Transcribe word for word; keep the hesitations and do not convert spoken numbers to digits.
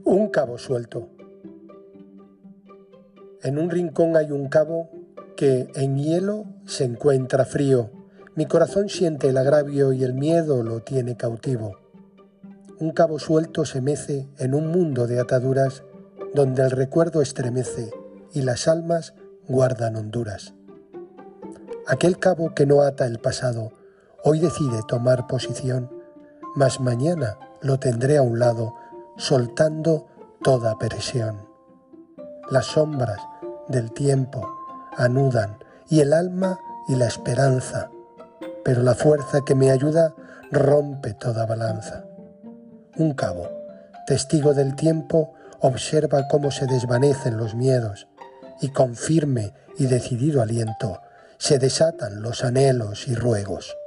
Un cabo suelto. En un rincón hay un cabo que en hielo se encuentra frío. Mi corazón siente el agravio y el miedo lo tiene cautivo. Un cabo suelto se mece en un mundo de ataduras donde el recuerdo estremece y las almas guardan honduras. Aquel cabo que no ata el pasado hoy decide tomar posición, mas mañana lo tendré a un lado soltando toda presión. Las sombras del tiempo anudan y el alma y la esperanza, pero la fuerza que me ayuda rompe toda balanza. Un cabo, testigo del tiempo, observa cómo se desvanecen los miedos y con firme y decidido aliento se desatan los anhelos y ruegos.